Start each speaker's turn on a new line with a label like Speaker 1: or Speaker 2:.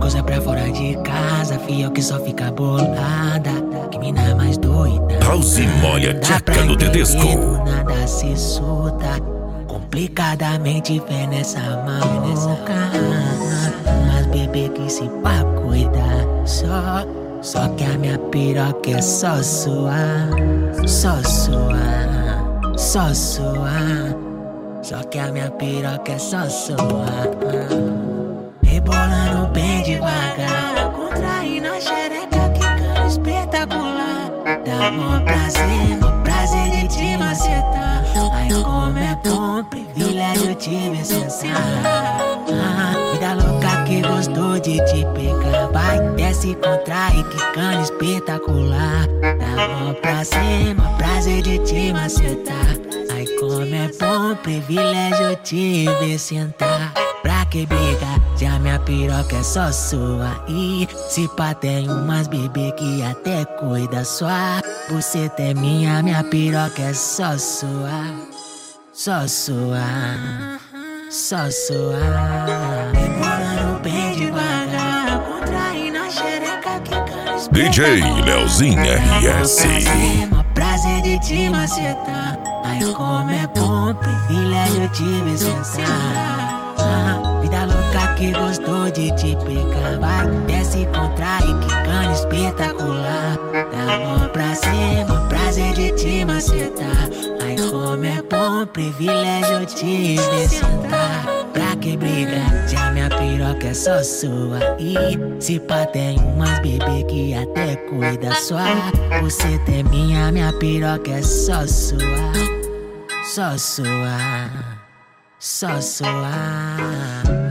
Speaker 1: coisa pra fora de casa, fiel que só fica bolada. Que mina mais doida.
Speaker 2: House molha tcheca no Tedesco.
Speaker 1: Nada se solta. Complicadamente vê nessa maluca. Mas bebê que se pá cuida. Só que a minha piroca é só sua. Só sua. Só sua. Só que a minha piroca é só sua. Rebolando bem devagar, contraindo a xereca, quicando espetacular. Dá mó prazer de te macetar. Ai, como é bom, privilégio te ver sentar. Vida louca que gostou de te pegar. Vai, desce, contrai, quicando espetacular. Dá mó prazer de te macetar. Ai, como é bom, privilégio te ver sentar. Pra que briga, se a minha piroca é só sua. E se pá tem umas bebê que até cuida sua. Você é minha piroca é só sua. Só sua. Só sua. Rebolando bem devagar, contraindo a xereca, quicando espetacular.
Speaker 2: DJ Leozinho RS.
Speaker 1: Prazer de te macetar. Ai, como é bom, privilégio te ver sentar. Vida louca que gostou de te pegar. Vai, desce, contrai, quicando espetacular. Dá mó prazer de te macetar. Ai, como é bom, privilégio te ver sentar. Pra que briga, se a minha piroca é só sua. E se pá tem umas bebê que até cuida sua. Você é minha piroca é só sua. Só sua. Só sua.